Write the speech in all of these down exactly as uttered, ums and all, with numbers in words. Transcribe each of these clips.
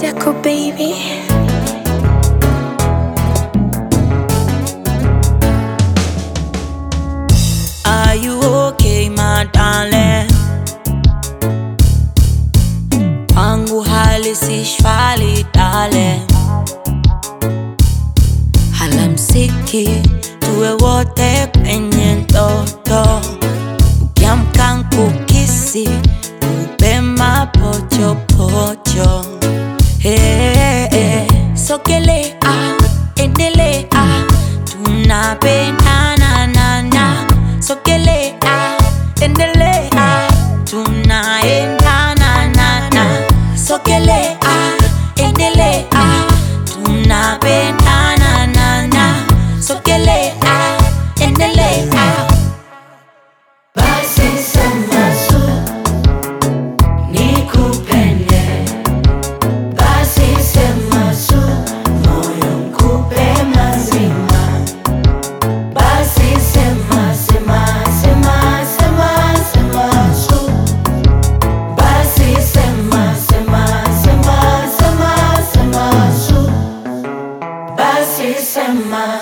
yako baby. Are you okay, my darling? Wangu hali si shwari, darling. Halamsiki tuwe wote kwenye ndoto, ukiamka nkukisi upe mapocho pocho. Hey, hey. Sogelea, endelea, tunapendana na na. Sogelea, endelea, tunaendana na na. Sogelea, endelea, tunapendana na na. Sogelea, endelea. Basi sema su, nikupende. Basi sema su, moyo nikupe mazima. Basi sema, sema, sema, sema, sema su. Basi sema, sema, sema, sema, sema su. Basi sema.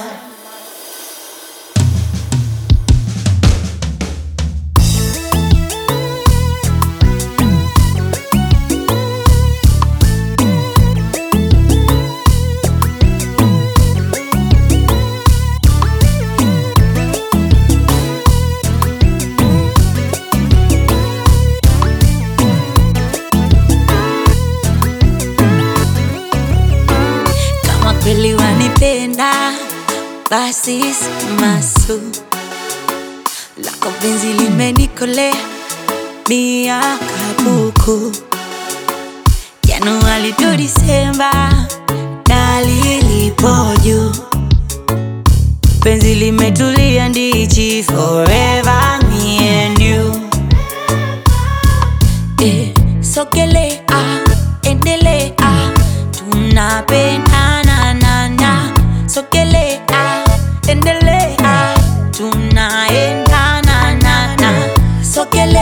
Kama kweli wanipenda, basi sema su. Lako penzi limenikolea miaka buku, Januari to Disemba dalilipo juu. Penzi limetulia ndichi forever me and you. Eh, sogelea, endelea, tunapendana na na. Sogelea, endelea, tunaendana na na. Sogelea.